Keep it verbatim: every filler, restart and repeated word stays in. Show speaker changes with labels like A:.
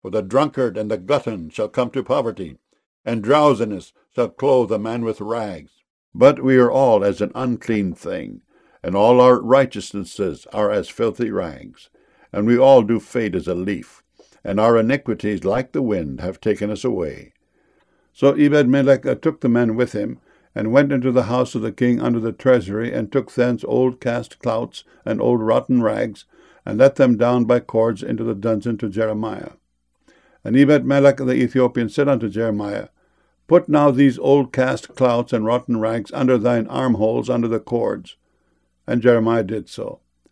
A: For the drunkard and the glutton shall come to poverty, and drowsiness shall clothe a man with rags. But we are all as an unclean thing, and all our righteousnesses are as filthy rags. And we all do fade as a leaf, and our iniquities, like the wind, have taken us away. So Ebed-melech took the men with him, and went into the house of the king under the treasury, and took thence old cast clouts and old rotten rags, and let them down by cords into the dungeon to Jeremiah. And Ebed-melech the Ethiopian said unto Jeremiah, Put now these old cast clouts and rotten rags under thine armholes under the cords. And Jeremiah did so.